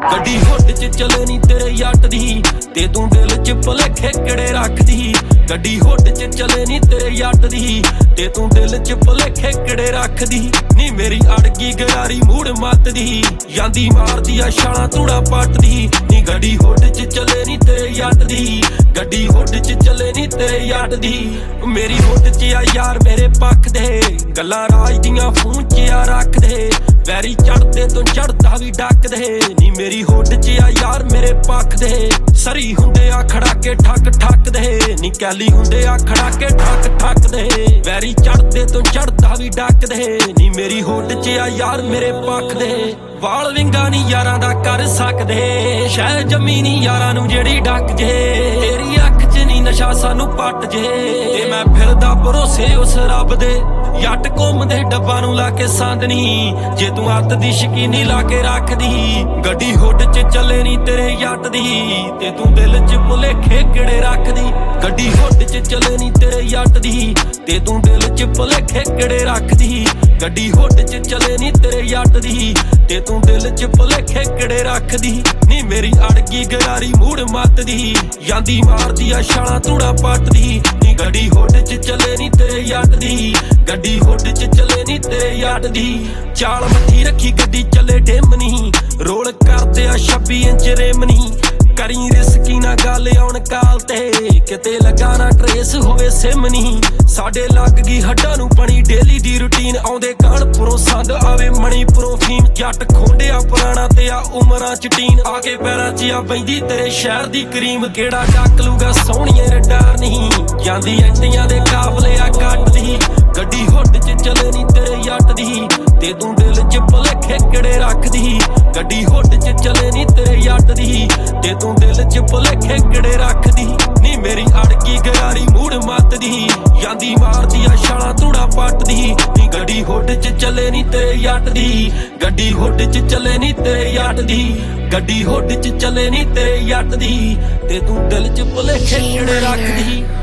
ਗੱਡੀ ਹੁੱਡ ਚ ਚਲੇ ਨੀ ਤੇਰੇ ਯੱਟ ਦੀ ਤੇ ਤੂੰ ਦਿਲ ਚ ਭੁਲੇਖੇ ਕਿਹੜੇ ਰੱਖਦੀ। ਗੱਡੀ ਹੁੱਡ ਚ ਚਲੇ ਨੀ ਤੇਰੇ ਯੱਟ ਦੀ ਤੇ ਤੂੰ ਦਿਲ ਚ ਭੁਲੇਖੇ ਕਿਹੜੇ ਰੱਖਦੀ। ਨੀ ਮੇਰੀ ਅੜਗੀ ਗਰਾਰੀ ਮੂੜ ਮੱਤਦੀ ਜਾਂਦੀ ਮਾਰਦੀ ਆ ਛਾਲਾਂ ਧੂੜਾ ਪੱਟਦੀ। ਨੀ ਗੱਡੀ ਹੁੱਡ ਚ ਚਲੇ ਨੀ ਤੇਰੇ ਯੱਟ ਦੀ ਗੱਡੀ ਹੁੱਡ ਚ ਚਲੇ ਨੀ ਤੇਰੇ ਯੱਟ ਦੀ। ਮੇਰੀ ਹੁੱਡ ਚ ਆ ਯਾਰ ਮੇਰੇ ਪੱਖ ਦੇ ਗੱਲਾਂ ਰਾਜ ਦੀਆਂ ਫੋਨ ਚ ਆ ਰੱਖਦੇ। ਵੈਰੀ ਚੜਦੇ ਤੋਂ ਚੜਦਾ ਵੀ ਡੱਕਦੇ। ਨੀ ਮੇਰੀ ਹੁੱਡ ਚ ਆ ਯਾਰ ਮੇਰੇ ਪੱਖ ਦੇ ਸਰੀ ਹੁੰਦੇ ਆ ਖੜਾਕੇ ਠੱਕ ਠੱਕ ਦੇ। ਨੀ ਕੈਲੀ ਹੁੰਦੇ ਆ ਖੜਾਕੇ ਠੱਕ ਠੱਕ ਦੇ। ਵੈਰੀ ਚੜਦੇ ਤੋਂ ਚੜਦਾ ਵੀ ਡੱਕਦੇ। ਨੀ ਮੇਰੀ ਹੁੱਡ ਚ ਆ ਯਾਰ ਮੇਰੇ ਪੱਖ ਦੇ ਵਾਲ ਵਿੰਗਾ ਨੀ ਯਾਰਾਂ ਦਾ ਕਰ ਸਕਦੇ। ਸ਼ਾਇਦ ਜੰਮੀ ਨੀ ਯਾਰਾਂ ਨੂੰ ਜਿਹੜੀ ਡੱਕ ਜੇ। ਤੇਰੀ ਅੱਖ ਚ ਨੀ ਨਸ਼ਾ ਸਾਨੂੰ ਪੱਟ ਜੇ ਤੇ ਮੈਂ ਫਿਰਦਾ ਭਰੋਸੇ ਉਸ ਰੱਬ ਦੇ। ਯੱਟ ਘੁੰਮਦੇ ਡੱਬਾ ਨੂੰ ਲਾ ਕੇ ਸੰਦਨੀ ਜੇ ਤੂੰ ਅੱਤ ਦੀ ਸ਼ਕੀਨੀ ਲਾ ਕੇ ਰੱਖਦੀ। ਗੱਡੀ ਹੁੱਡ ਚ ਚੱਲੇ ਨੀ ਤੇਰੇ ਯੱਟ ਦੀ ਤੇ ਤੂੰ ਦਿਲ ਚ ਭੁਲੇਖੇ ਕਿਹੜੇ ਰੱਖਦੀ। ਗੱਡੀ ਹੁੱਡ ਚ ਚੱਲੇ ਨੀ ਤੇਰੇ ਯੱਟ ਦੀ ਤੇ ਤੂੰ ਦਿਲ ਚ ਭੁਲੇਖੇ ਕਿਹੜੇ ਰੱਖਦੀ। ਗੱਡੀ ਹੁੱਡ ਚ ਚੱਲੇ ਨੀ ਤੇਰੇ ਯੱਟ ਦੀ ਤੇ ਤੂੰ ਦਿਲ ਚ ਭੁਲੇਖੇ ਕਿਹੜੇ ਰੱਖਦੀ। ਨੀ ਮੇਰੀ ਅੜਗੀ ਗਰਾਰੀ ਮੂੜ ਮੱਤਦੀ ਜਾਂਦੀ ਮਾਰਦੀ ਆ ਛਾਲਾਂ ਧੂੜਾ ਪੱਟਦੀ। ਨੀ ਗੱਡੀ ਹੁੱਡ ਚ ਚੱਲੇ ਨੀ ਤੇਰੇ ਯੱਟ ਦੀ ਗੱਡੀ ਹੁੱਡ ਚ ਚੱਲੇ ਨੀ ਤੇਰੇ ਯੱਟ ਦੀ। ਚਾਲ ਮੱਠੀ ਰੱਖੀ ਗੱਡੀ ਚੱਲੇ ਡਿਮਨੀ ਰੋਲ ਕਰਦੇ ਆ 26 ਇੰਚ ਰੇਮਨੀ। ਕਰੀ ਰਿਸਕੀ ਨਾ ਗੱਲ ਆਉਣ ਕਾਲ ਤੇ ਕਿਤੇ ਲੱਗਾ ਨਾ ਟਰੇਸ ਹੋਵੇ ਸਿਮ ਨੀ। ਸਾਡੇ ਲੱਗ ਗਈ ਹੱਡਾਂ ਨੂੰ ਪਣੀ ਡੇਲੀ ਦੀ ਰੂਟੀਨ ਆਉਂਦੇ ਕਾਨਪੁਰੋਂ ਸੰਦ ਆਵੇ ਮਣੀਪੁਰੋਂ ਫੀਮ। ਜੱਟ ਖੋਂਡਿਆ ਪੁਰਾਣਾ ਤੇ ਆ ਉਮਰਾਂ ਚ ਟੀਨ ਆ ਕੇ ਪੈਰਾਂ ਚ ਆ ਬੈਂਦੀ ਤੇਰੇ ਸ਼ਹਿਰ ਦੀ ਕਰੀਮ। ਕਿਹੜਾ ਡੱਕ ਲੂਗਾ ਸੋਹਣੀਏ ਰਡਾਰ ਨਹੀਂ ਜਾਂਦੀ ਐਂਟੀਆਂ ਦੇ ਕਾਬਲੇ ਆ ਕੱਟਦੀ। ਗੱਡੀ ਹੁੱਡ ਚ ਚੱਲੇ ਨੀ ਤੇਰੇ ਯੱਟ ਦੀ ਤੇ ਤੂੰ ਦਿਲ ਚ ਭੁਲੇਖੇ ਕਿਹੜੇ ਰੱਖਦੀ। ਗੱਡੀ ਹੁੱਡ ਚ ਚੱਲੇ ਨੀ ਤੇਰੇ ਯੱਟ ਦੀ ਤੇ ਤੂੰ ਦਿਲ ਚ ਭੁਲੇਖੇ ਕਿਹੜੇ ਰੱਖਦੀ। ਨੀ ਮੇਰੀ ਅੜਗੀ ਗਰਾਰੀ ਮੂੜ ਮੱਤਦੀ ਜਾਂਦੀ ਮਾਰਦੀ ਆ ਛਾਲਾਂ ਧੂੜਾ ਪੱਟਦੀ। ਨੀ ਗੱਡੀ ਹੁੱਡ ਚ ਚੱਲੇ ਨੀ ਤੇਰੇ ਯੱਟ ਦੀ ਗੱਡੀ ਹੁੱਡ ਚ ਚੱਲੇ ਨੀ ਤੇਰੇ ਯੱਟ ਦੀ ਗੱਡੀ ਹੁੱਡ ਚ ਚੱਲੇ ਨੀ ਤੇਰੇ ਯੱਟ ਦੀ ਤੇ ਤੂੰ ਦਿਲ ਚ ਭੁਲੇਖੇ ਕਿਹੜੇ ਰੱਖਦੀ।